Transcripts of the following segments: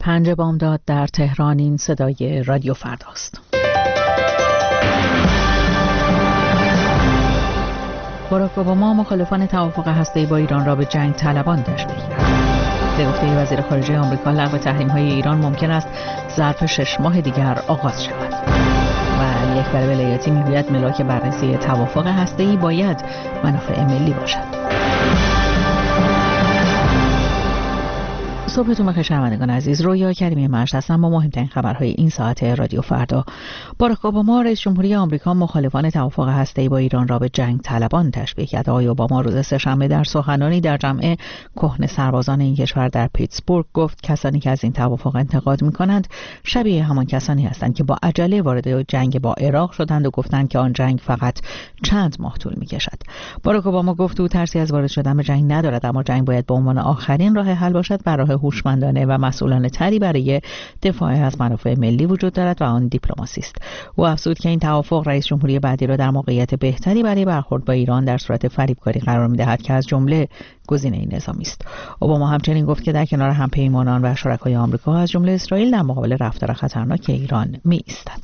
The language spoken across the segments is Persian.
5 بامداد در تهران. این صدای رادیو فرداست. باراک اوباما مخالفان توافق هسته‌ای با ایران را به جنگ طلبان تشبیه کرد. به گفته وزیر خارجه آمریکا، لغو تحریم‌های ایران ممکن است ظرف 6 ماه دیگر آغاز شود. و یک بر ولایتی میگوید ملاک بررسی توافق هسته‌ای باید منافع ملی باشد. صبحتون بخیر شنوندگان عزیز، رویا کریمی مجد هستم با مهمترین خبرهای این ساعت رادیو فردا. باراک اوباما رئیس جمهوری آمریکا مخالفان توافق هسته‌ای با ایران را به جنگ طلبان تشبیه کرد. آقای اوباما روز سه‌شنبه در سخنرانی در جمع کهنه سربازان این کشور در پیتسبورگ گفت کسانی که از این توافق انتقاد می‌کنند شبیه همان کسانی هستند که با عجله وارد جنگ با عراق شدند و گفتند که آن جنگ فقط چند ماه طول می‌کشد. باراک اوباما گفت او ترسی از وارد شدن به جنگ ندارد، اما جنگ باید به عنوان آخرین راه حل باشد و راه هوشمندانه و مسئولانه تری برای دفاع از منافع ملی وجود دارد و آن دیپلماسی است. او افزود که این توافق رئیس جمهوری بعدی را در موقعیت بهتری برای برخورد با ایران در صورت فریبکاری قرار می‌دهد که از جمله گزینه نظامی است. اوباما همچنین گفت که در کنار همپیمانان و شرکای آمریکا از جمله اسرائیل در مقابل رفتار خطرناک ایران می‌ایستد.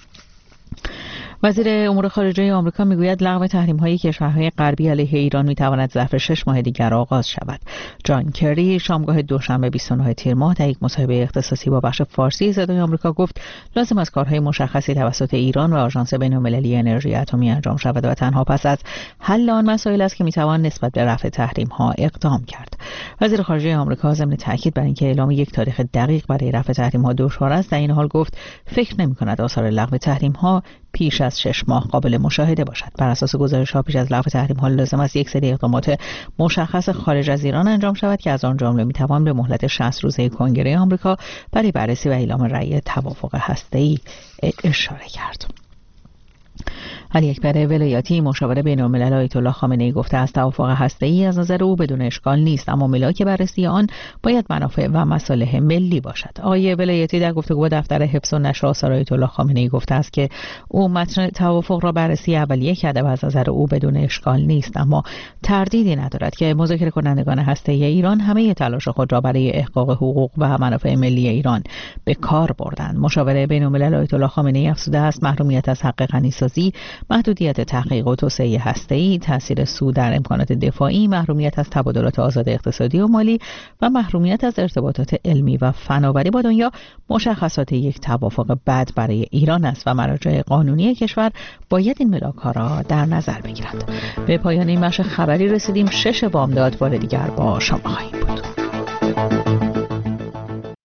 وزیر امور خارجه آمریکا میگوید لغو تحریم‌های کشورهای غربی علیه ایران میتواند ظرف 6 ماه دیگر آغاز شود. جان کری شامگاه دوشنبه 29 تیر ماه در یک مصاحبه اختصاصی با بخش فارسی صدای آمریکا گفت لازم است کارهای مشخصی توسط ایران و آژانس بین‌المللی انرژی اتمی انجام شود و تنها پس از حل آن مسائل است که میتوان نسبت به رفع تحریم‌ها اقدام کرد. وزیر خارجه آمریکا ضمن تاکید بر اینکه اعلام یک تاریخ دقیق برای رفع تحریم‌ها دشوار است، در این حال گفت فکر نمی‌کند آثار لغو تحریم‌ها پیش از 6 ماه قابل مشاهده باشد. بر اساس گزارش‌ها پیش از لغو تحریم‌ها لازم است یک سری اقدامات مشخص خارج از ایران انجام شود که از آن جمله میتوان به مهلت 60 روزه کنگره آمریکا برای بررسی و اعلام رأی توافق هسته‌ای اشاره کرد. علی اکبر ولایتی مشاور بین‌الملل آیت الله خامنه‌ای گفته است توافق هسته‌ای از نظر او بدون اشکال نیست، اما ملاک بررسی آن باید منافع و مصالح ملی باشد. آقای ولایتی در گفتگو با دفتر حفظ و نشر آثار آیت الله خامنه‌ای گفته است که او متن توافق را بررسی اولیه کرده و از نظر او بدون اشکال نیست، اما تردیدی ندارد که مذاکره کنندگان هسته‌ای ایران همه تلاش خود را برای احقاق حقوق و منافع ملی ایران به کار بردند. مشاور بین‌الملل آیت الله خامنه‌ای افزوده است محرومیت از حق غنی‌سازی، محدودیت تحقیق و توسعه هسته‌ای، تاثیر سود در امکانات دفاعی، محرومیت از تبادلات آزاد اقتصادی و مالی و محرومیت از ارتباطات علمی و فناوری با دنیا مشخصات یک توافق بد برای ایران است و مراجع قانونی کشور باید این ملاک‌ها را در نظر بگیرند. به پایان این بخش خبری رسیدیم. 6 بامداد بار دیگر با شما خواهیم بود.